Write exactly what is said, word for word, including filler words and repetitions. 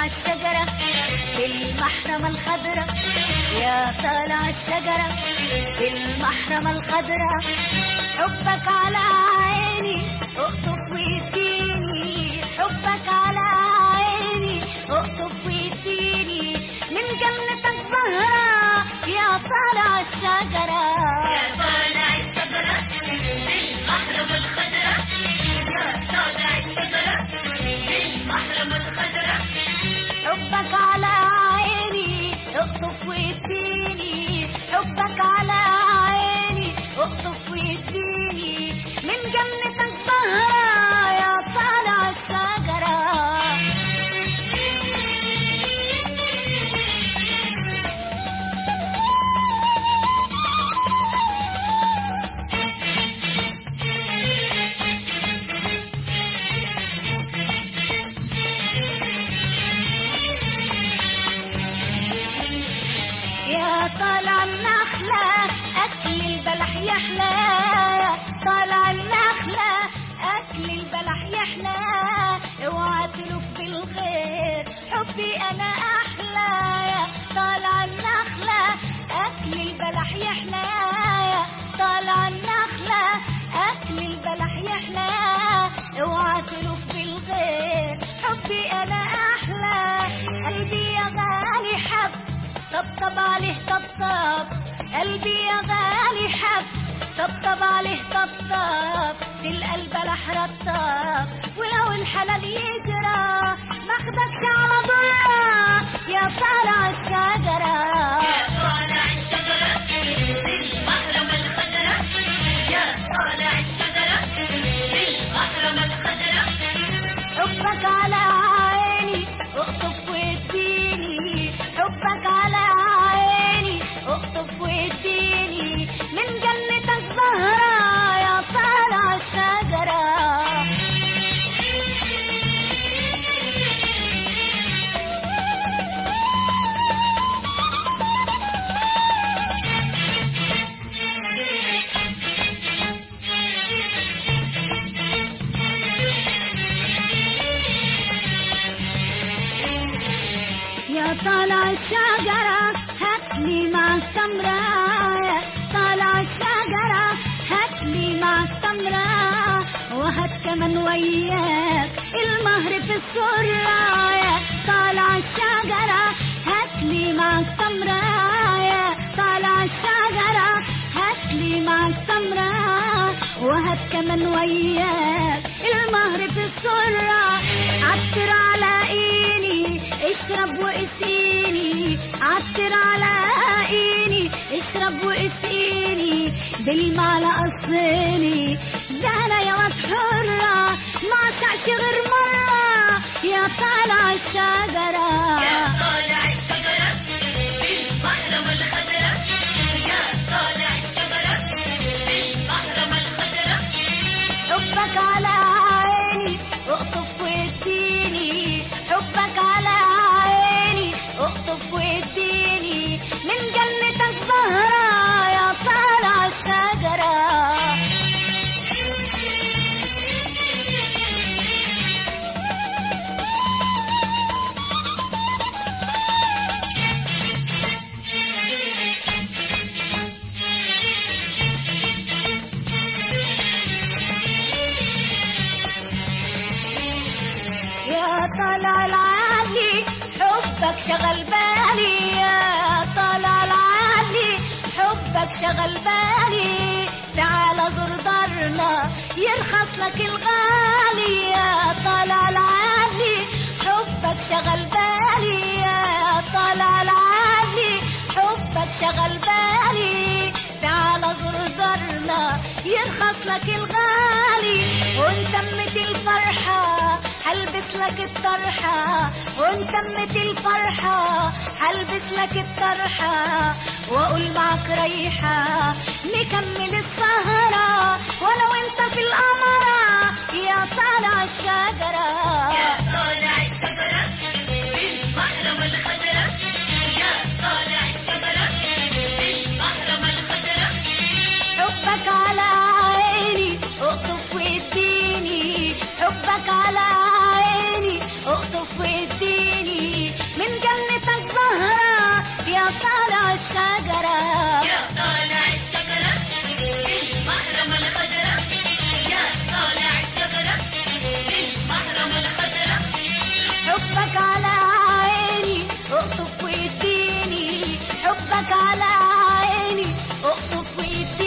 الشجرة في المحرمة الخضرة، يا طالع الشجرة في المحرمة الخضرة، حبك على عيني اقطف ويديني، حبك على عيني اقطف ويديني، من جنتك زهرة يا طالع الشجرة، يا طالع الشجرة في المحرمة الخضرة، يا طالع الشجرة في المحرمة الخضرة، حبك على عيني اقطف ويديني، حبك على عيني اقطف ويديني، من جنتك زهرة يا طالع الشجرة. يا طالع النخلة أكل البلح يحلى، يا طالع النخلة أكل البلح يحلى، اوعى تلف بالغير حبي أنا أحلى، يا طالع النخلة أكل البلح يحلى، يا طالع النخلة أكل البلح يحلى، اوعى تلف بالغير حبي أنا أحلى، قلبي يا غالي حب طبطب عليه طبطب، قلبي يا غالي حب طبطب عليه طبطب، تلقى البلح رطب، ولو الحلال يجرى ماخدكش على ضرة يا طالع الشجرة، يا طالع الشجرة في المحرمة الخضرة، يا طالع الشجرة في المحرمة الخضرة، حبك على عيني اقطف واديني، حبك على عيني اقطف واديني، من جنتك زهرة يا طالع الشجرة. يا طالع الشجرة هاتلي معك تمرة، يا طالع الشجرة هاتلي معك تمرة، وهات كمان وياك المهر في السرة، يا طالع الشجرة هاتلي معك تمرة، يا طالع الشجرة هاتلي معك تمرة، وهات كمان وياك المهر في السرة، عطر على ايني اشرب واسقيني، عطر على عيني اشرب واسقيني، بالمعلقة الصيني، ده انا يا واد حرة معشقش غير مرة يا طالع الشجرة، يا طالع الشجرة في المحرمة الخضرة، يا طالع الشجرة في المحرمة الخضرة، حبك على عيني اقطف واديني، حبك على عيني اقطف واديني، من جنتك زهرة يا طالع الشجرة. يا طالع العالي حبك شغل بالي، يا طالع العالي حبك شغل بالي، تعال زور دارنا يرخص لك الغالي، يا طالع العالي حبك شغل بالي، يا طالع العالي حبك شغل بالي، تعال زور دارنا يرخص لك الغالي، وانتمت الفرحة هلبس لك الطرحة، وانتمت الفرحة هلبس لك الطرحة، واقول معك ريحة نكمل السهرة، وانا وانت في القمرة يا طالع الشجرة، يا طالع الشجرة في المحرمة الخضرة، يا طالع الشجرة في المحرمة الخضرة، حبك على عيني اقطف واديني، حبك على عيني اقطف واديني، حبك على عيني اقطف وإيدي